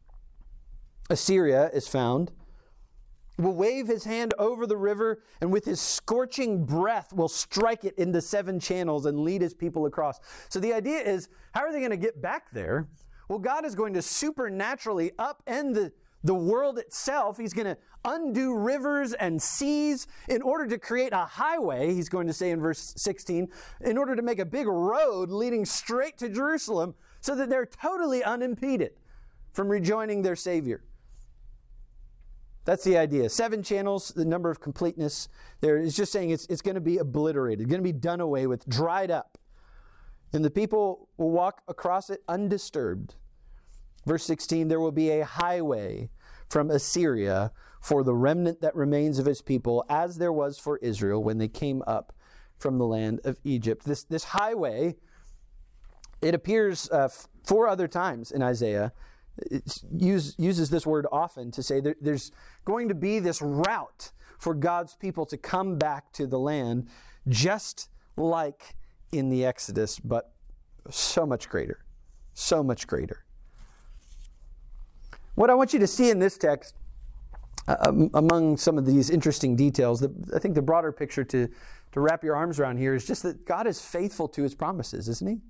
A: Assyria is found. Will wave his hand over the river, and with his scorching breath will strike it into 7 channels and lead his people across. So the idea is, how are they going to get back there? Well, God is going to supernaturally upend the world itself. He's going to undo rivers and seas in order to create a highway, he's going to say in verse 16, in order to make a big road leading straight to Jerusalem so that they're totally unimpeded from rejoining their Savior. That's the idea. 7 channels, the number of completeness there is just saying it's going to be obliterated, going to be done away with, dried up. And the people will walk across it undisturbed. Verse 16, there will be a highway from Assyria for the remnant that remains of his people, as there was for Israel when they came up from the land of Egypt. This highway, it appears 4 other times in Isaiah. It uses this word often to say there's going to be this route for God's people to come back to the land, just like in the Exodus, but so much greater. So much greater. What I want you to see in this text, among some of these interesting details, I think the broader picture to wrap your arms around here is just that God is faithful to his promises, isn't he?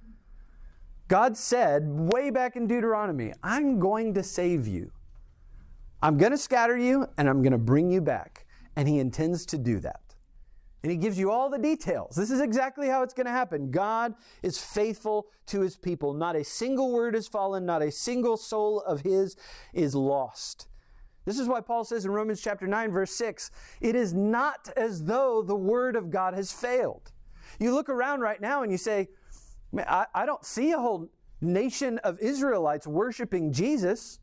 A: God said way back in Deuteronomy, I'm going to save you. I'm going to scatter you and I'm going to bring you back. And he intends to do that. And he gives you all the details. This is exactly how it's going to happen. God is faithful to his people. Not a single word has fallen. Not a single soul of his is lost. This is why Paul says in Romans chapter 9, verse 6, it is not as though the word of God has failed. You look around right now and you say, I don't see a whole nation of Israelites worshiping Jesus.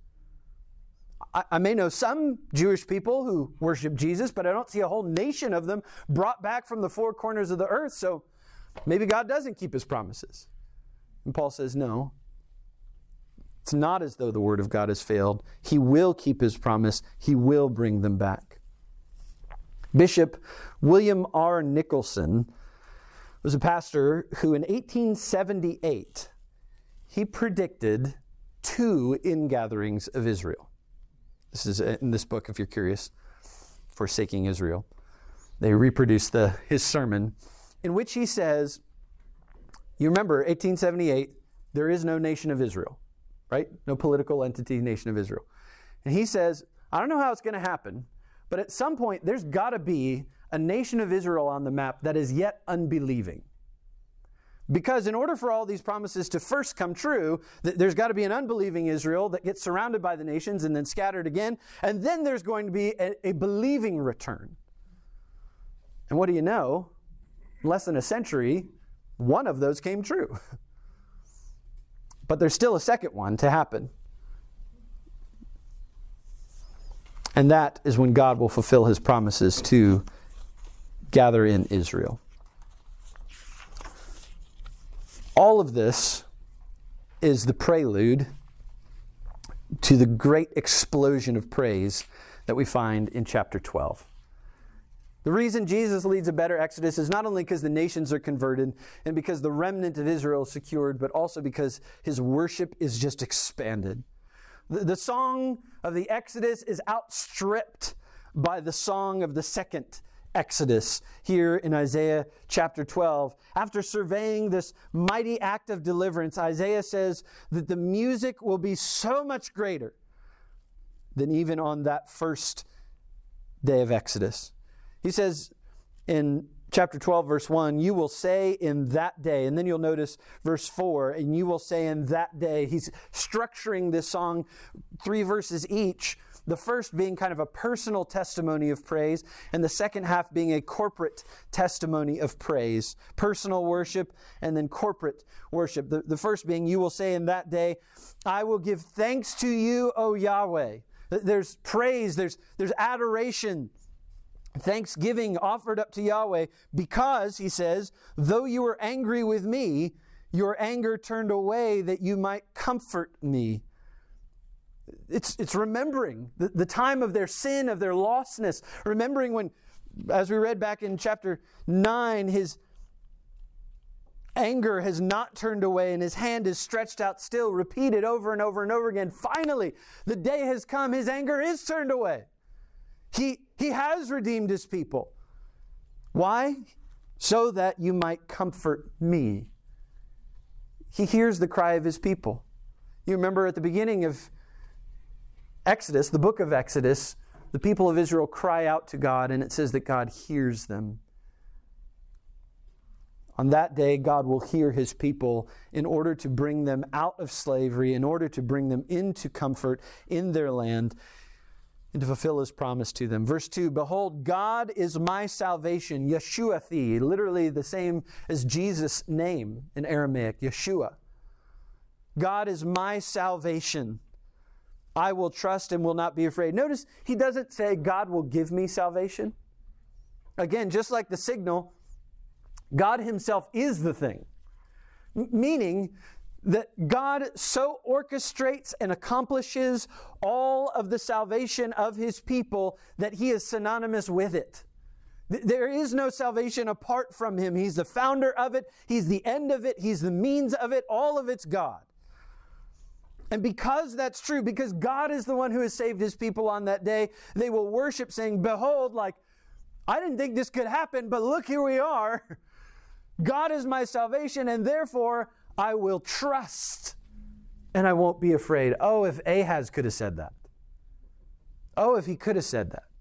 A: I may know some Jewish people who worship Jesus, but I don't see a whole nation of them brought back from the 4 corners of the earth. So maybe God doesn't keep his promises. And Paul says, no. It's not as though the word of God has failed. He will keep his promise. He will bring them back. Bishop William R. Nicholson was a pastor who in 1878, he predicted 2 ingatherings of Israel. This is in this book, if you're curious, Forsaking Israel. They reproduce his sermon in which he says, you remember 1878, there is no nation of Israel, right? No political entity, nation of Israel. And he says, I don't know how it's going to happen, but at some point there's got to be a nation of Israel on the map that is yet unbelieving. Because in order for all these promises to first come true, there's got to be an unbelieving Israel that gets surrounded by the nations and then scattered again. And then there's going to be a believing return. And what do you know? In less than a century, one of those came true. But there's still a second one to happen. And that is when God will fulfill his promises to gather in Israel. All of this is the prelude to the great explosion of praise that we find in chapter 12. The reason Jesus leads a better exodus is not only because the nations are converted and because the remnant of Israel is secured, but also because his worship is just expanded. The song of the Exodus is outstripped by the song of the second Exodus here in Isaiah chapter 12. After surveying this mighty act of deliverance, Isaiah says that the music will be so much greater than even on that first day of Exodus. He says in chapter 12, verse 1, you will say in that day, and then you'll notice verse 4, and you will say in that day. He's structuring this song 3 verses each, the first being kind of a personal testimony of praise, and the second half being a corporate testimony of praise. Personal worship and then corporate worship. The first being, you will say in that day, I will give thanks to you, O Yahweh. There's praise, there's adoration, thanksgiving offered up to Yahweh because, he says, though you were angry with me, your anger turned away that you might comfort me. It's remembering the time of their sin, of their lostness. Remembering when, as we read back in chapter 9, his anger has not turned away and his hand is stretched out still, repeated over and over and over again. Finally, the day has come. His anger is turned away. He has redeemed his people. Why? So that you might comfort me. He hears the cry of his people. You remember at the beginning of Exodus, the book of Exodus, the people of Israel cry out to God, and it says that God hears them. On that day, God will hear his people in order to bring them out of slavery, in order to bring them into comfort in their land, and to fulfill his promise to them. Verse 2, behold, God is my salvation, Yeshuathi, literally the same as Jesus' name in Aramaic, Yeshua. God is my salvation. I will trust and will not be afraid. Notice he doesn't say God will give me salvation. Again, just like the signal, God himself is the thing. Meaning that God so orchestrates and accomplishes all of the salvation of his people that he is synonymous with it. There is no salvation apart from him. He's the founder of it. He's the end of it. He's the means of it. All of it's God. And because that's true, because God is the one who has saved his people on that day, they will worship saying, behold, like, I didn't think this could happen, but look, here we are. God is my salvation, and therefore I will trust, and I won't be afraid. Oh, if Ahaz could have said that. Oh, if he could have said that.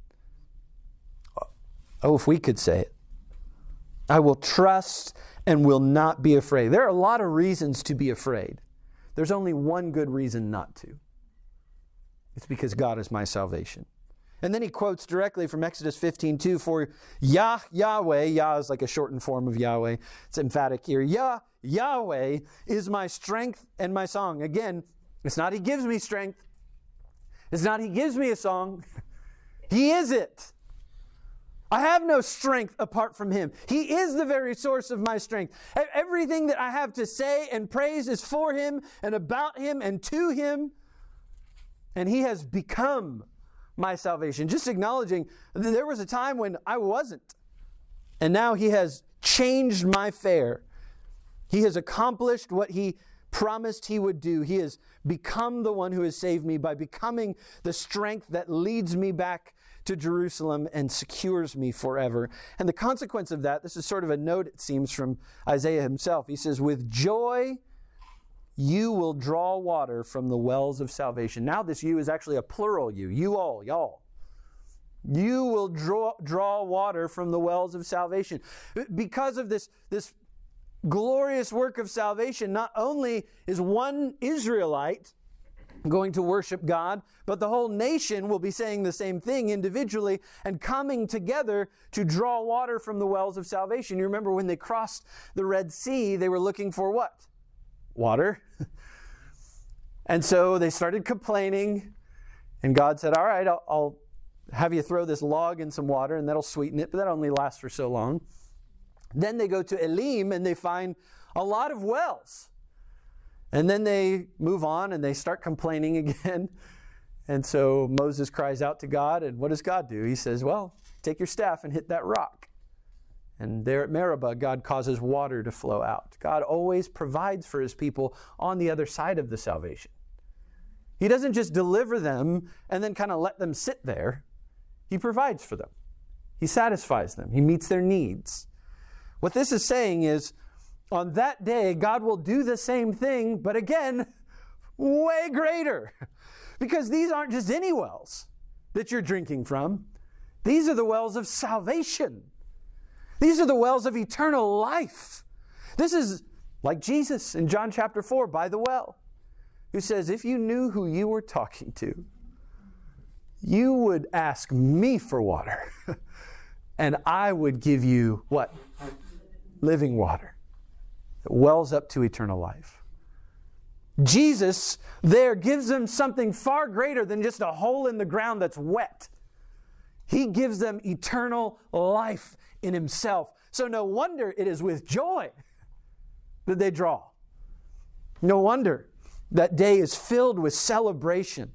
A: Oh, if we could say it. I will trust and will not be afraid. There are a lot of reasons to be afraid. There's only one good reason not to. It's because God is my salvation. And then he quotes directly from Exodus 15:2, for Yahweh, Yah is like a shortened form of Yahweh. It's emphatic here. Yahweh is my strength and my song. Again, it's not he gives me strength. It's not he gives me a song. He is it. I have no strength apart from him. He is the very source of my strength. Everything that I have to say and praise is for him and about him and to him. And he has become my salvation. Just acknowledging there was a time when I wasn't. And now he has changed my fare. He has accomplished what he promised he would do. He has become the one who has saved me by becoming the strength that leads me back to Jerusalem and secures me forever. And the consequence of that, this is sort of a note, it seems, from Isaiah himself. He says, with joy you will draw water from the wells of salvation. Now this you is actually a plural you. You all, y'all. You will draw water from the wells of salvation. Because of this glorious work of salvation, not only is one Israelite going to worship God, but the whole nation will be saying the same thing individually and coming together to draw water from the wells of salvation. You remember when they crossed the Red Sea, they were looking for what? Water. And so they started complaining, and God said, all right, I'll have you throw this log in some water, and that'll sweeten it, but that only lasts for so long. Then they go to Elim, and they find a lot of wells. And then they move on and they start complaining again. And so Moses cries out to God, and what does God do? He says, well, take your staff and hit that rock. And there at Meribah, God causes water to flow out. God always provides for his people on the other side of the salvation. He doesn't just deliver them and then kind of let them sit there. He provides for them. He satisfies them. He meets their needs. What this is saying is, on that day, God will do the same thing, but again, way greater. Because these aren't just any wells that you're drinking from. These are the wells of salvation. These are the wells of eternal life. This is like Jesus in John chapter 4 by the well, who says, if you knew who you were talking to, you would ask me for water, and I would give you what? Living water. It wells up to eternal life. Jesus there gives them something far greater than just a hole in the ground that's wet. He gives them eternal life in himself. So no wonder it is with joy that they draw. No wonder that day is filled with celebration.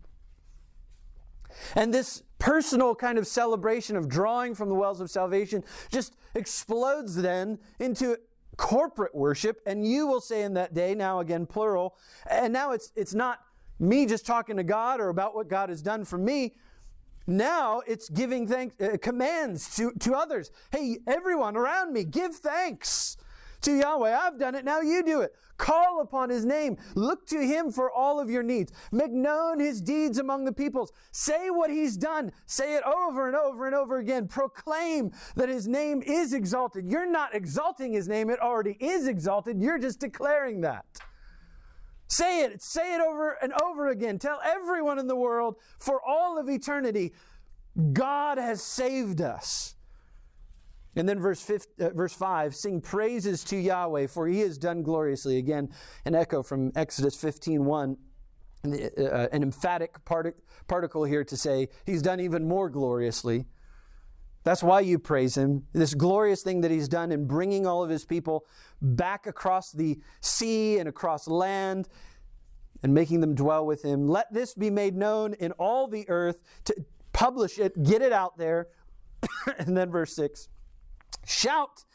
A: And this personal kind of celebration of drawing from the wells of salvation just explodes then into corporate worship. And you will say in that day, now again plural, and now it's not me just talking to God or about what God has done for me. Now it's giving thanks, commands to others. Hey, everyone around me, give thanks to Yahweh. I've done it, now you do it. Call upon his name. Look to him for all of your needs. Make known his deeds among the peoples. Say what he's done. Say it over and over and over again. Proclaim that his name is exalted. You're not exalting his name. It already is exalted. You're just declaring that. Say it over and over again. Tell everyone in the world for all of eternity, God has saved us. And then verse 5, sing praises to Yahweh, for he has done gloriously. Again, an echo from Exodus 15:1, an emphatic particle here to say he's done even more gloriously. That's why you praise him. This glorious thing that he's done in bringing all of his people back across the sea and across land and making them dwell with him. Let this be made known in all the earth, to publish it, get it out there. And then verse 6. Shout.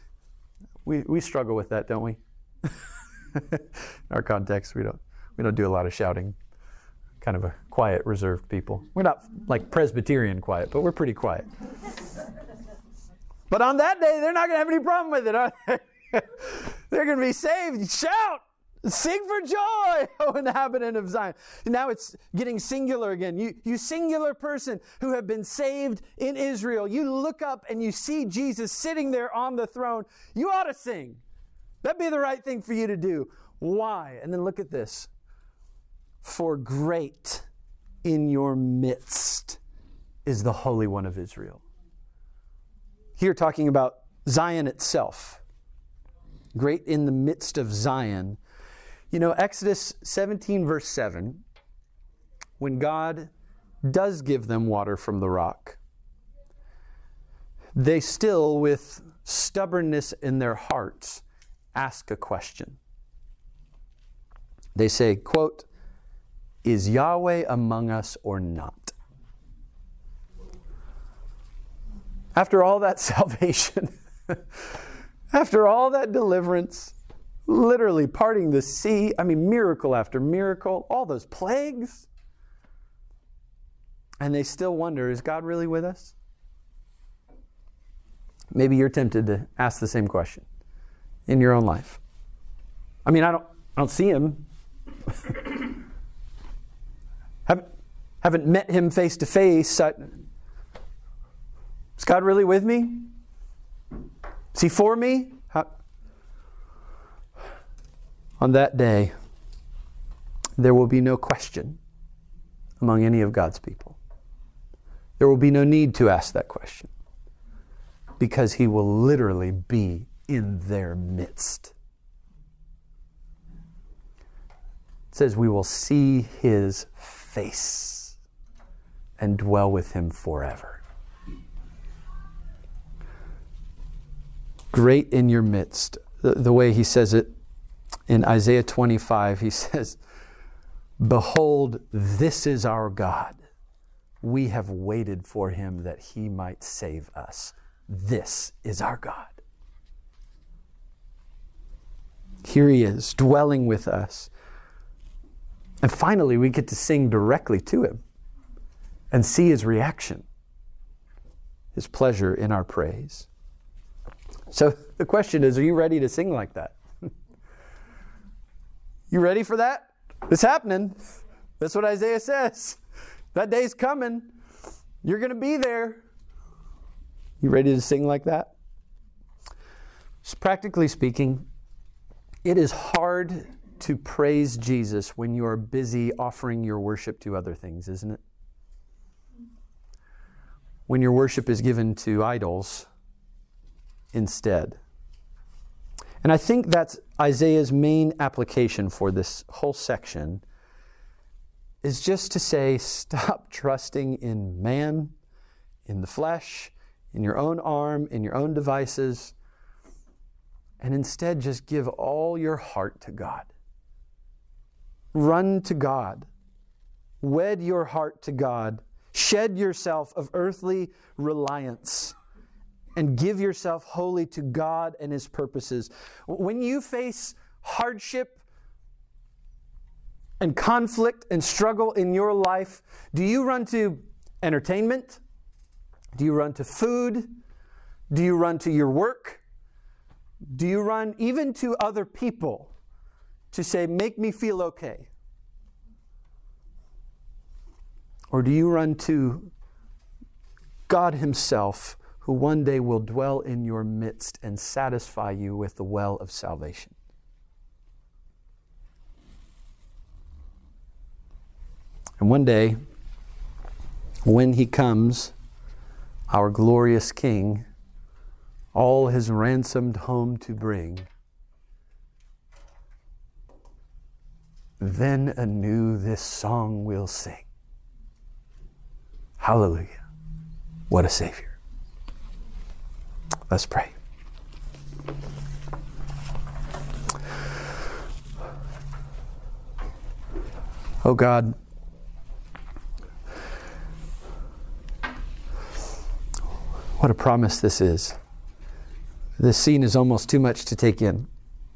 A: We struggle with that, don't we? In our context, we don't do a lot of shouting. Kind of a quiet, reserved people. We're not like Presbyterian quiet, but we're pretty quiet. But on that day, they're not going to have any problem with it, are they? They're going to be saved. Shout! Sing for joy, O inhabitant of Zion. Now it's getting singular again. You singular person who have been saved in Israel. You look up and you see Jesus sitting there on the throne. You ought to sing. That'd be the right thing for you to do. Why? And then look at this. For great in your midst is the Holy One of Israel. Here talking about Zion itself. Great in the midst of Zion. You know, Exodus 17 verse 7, when God does give them water from the rock, they still, with stubbornness in their hearts, ask a question. They say, quote, is Yahweh among us or not? After all that salvation, after all that deliverance, literally parting the sea, miracle after miracle, all those plagues. And they still wonder, is God really with us? Maybe you're tempted to ask the same question in your own life. I don't see him. Haven't met him face to face. Is God really with me? Is he for me? On that day, there will be no question among any of God's people. There will be no need to ask that question, because he will literally be in their midst. It says we will see his face and dwell with him forever. Great in your midst. The way he says it in Isaiah 25, he says, behold, this is our God. We have waited for him that he might save us. This is our God. Here he is, dwelling with us. And finally, we get to sing directly to him and see his reaction, his pleasure in our praise. So the question is, are you ready to sing like that? You ready for that? It's happening. That's what Isaiah says. That day's coming. You're going to be there. You ready to sing like that? So practically speaking, it is hard to praise Jesus when you are busy offering your worship to other things, isn't it? When your worship is given to idols instead. And I think that's Isaiah's main application for this whole section, is just to say, stop trusting in man, in the flesh, in your own arm, in your own devices, and instead just give all your heart to God. Run to God. Wed your heart to God. Shed yourself of earthly reliance and give yourself wholly to God and His purposes. When you face hardship and conflict and struggle in your life, do you run to entertainment? Do you run to food? Do you run to your work? Do you run even to other people to say, make me feel okay? Or do you run to God Himself, who one day will dwell in your midst and satisfy you with the well of salvation? And one day, when He comes, our glorious King, all His ransomed home to bring, then anew this song we'll sing. Hallelujah. What a Savior. Let's pray. Oh God, what a promise this is. This scene is almost too much to take in.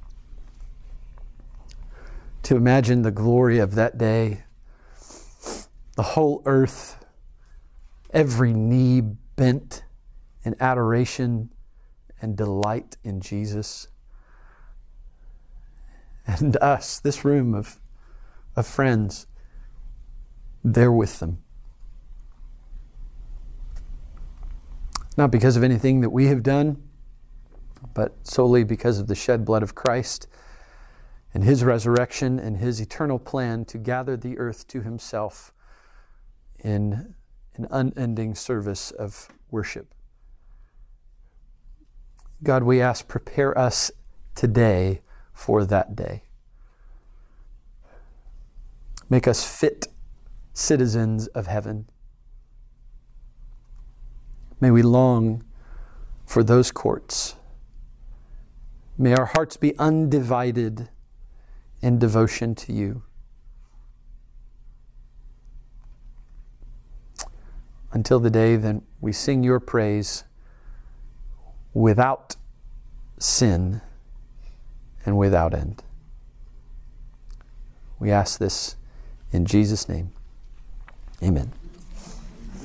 A: To imagine the glory of that day, the whole earth, every knee bent in adoration and delight in Jesus. And us, this room of friends, there with them. Not because of anything that we have done, but solely because of the shed blood of Christ and His resurrection and His eternal plan to gather the earth to Himself in an unending service of worship. God, we ask, prepare us today for that day. Make us fit citizens of heaven. May we long for those courts. May our hearts be undivided in devotion to You. Until the day then we sing Your praise without sin and without end. We ask this in Jesus' name. Amen.